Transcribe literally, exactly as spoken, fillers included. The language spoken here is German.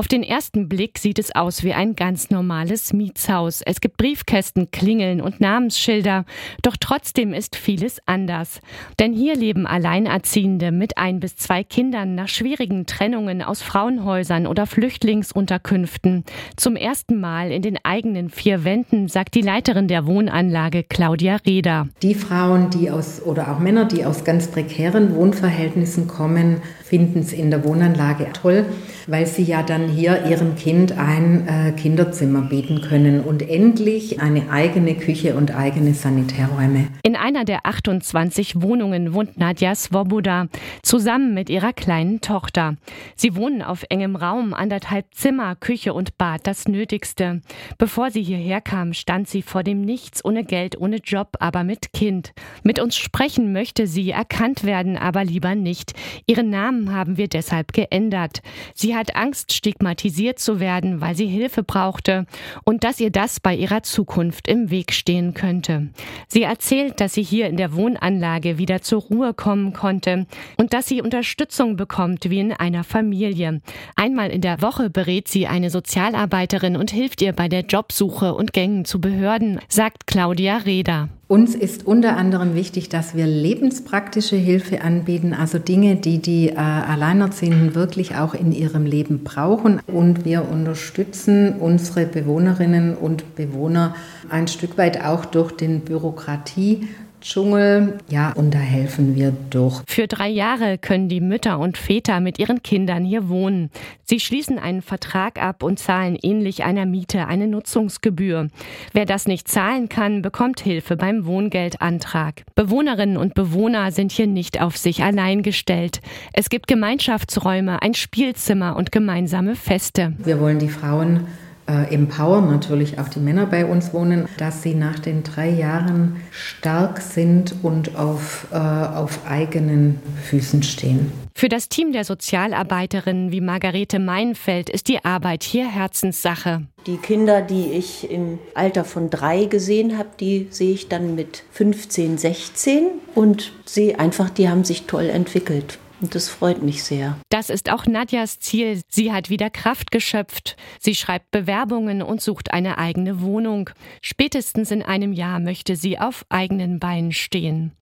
Auf den ersten Blick sieht es aus wie ein ganz normales Mietshaus. Es gibt Briefkästen, Klingeln und Namensschilder. Doch trotzdem ist vieles anders. Denn hier leben Alleinerziehende mit ein bis zwei Kindern nach schwierigen Trennungen aus Frauenhäusern oder Flüchtlingsunterkünften. Zum ersten Mal in den eigenen vier Wänden, sagt die Leiterin der Wohnanlage Claudia Reda. Die Frauen, die aus oder auch Männer, die aus ganz prekären Wohnverhältnissen kommen, finden es in der Wohnanlage toll, weil sie ja dann hier ihrem Kind ein äh, Kinderzimmer bieten können und endlich eine eigene Küche und eigene Sanitärräume. In einer der achtundzwanzig Wohnungen wohnt Nadja Svoboda zusammen mit ihrer kleinen Tochter. Sie wohnen auf engem Raum, anderthalb Zimmer, Küche und Bad, das Nötigste. Bevor sie hierher kam, stand sie vor dem Nichts, ohne Geld, ohne Job, aber mit Kind. Mit uns sprechen möchte sie, erkannt werden aber lieber nicht. Ihren Namen haben wir deshalb geändert. Sie hat Angst, stigmatisiert zu werden, weil sie Hilfe brauchte und dass ihr das bei ihrer Zukunft im Weg stehen könnte. Sie erzählt, dass sie hier in der Wohnanlage wieder zur Ruhe kommen konnte und dass sie Unterstützung bekommt wie in einer Familie. Einmal in der Woche berät sie eine Sozialarbeiterin und hilft ihr bei der Jobsuche und Gängen zu Behörden, sagt Claudia Reda. Uns ist unter anderem wichtig, dass wir lebenspraktische Hilfe anbieten, also Dinge, die die äh, Alleinerziehenden wirklich auch in ihrem Leben brauchen. Und wir unterstützen unsere Bewohnerinnen und Bewohner ein Stück weit auch durch den Bürokratie. Dschungel, ja, und da helfen wir durch. Für drei Jahre können die Mütter und Väter mit ihren Kindern hier wohnen. Sie schließen einen Vertrag ab und zahlen ähnlich einer Miete eine Nutzungsgebühr. Wer das nicht zahlen kann, bekommt Hilfe beim Wohngeldantrag. Bewohnerinnen und Bewohner sind hier nicht auf sich allein gestellt. Es gibt Gemeinschaftsräume, ein Spielzimmer und gemeinsame Feste. Wir wollen die Frauen Äh, empowern, natürlich auch die Männer bei uns wohnen, dass sie nach den drei Jahren stark sind und auf, äh, auf eigenen Füßen stehen. Für das Team der Sozialarbeiterinnen wie Margarete Meinfeld ist die Arbeit hier Herzenssache. Die Kinder, die ich im Alter von drei gesehen habe, die sehe ich dann mit fünfzehn, sechzehn und sehe einfach, die haben sich toll entwickelt. Und das freut mich sehr. Das ist auch Nadjas Ziel. Sie hat wieder Kraft geschöpft. Sie schreibt Bewerbungen und sucht eine eigene Wohnung. Spätestens in einem Jahr möchte sie auf eigenen Beinen stehen.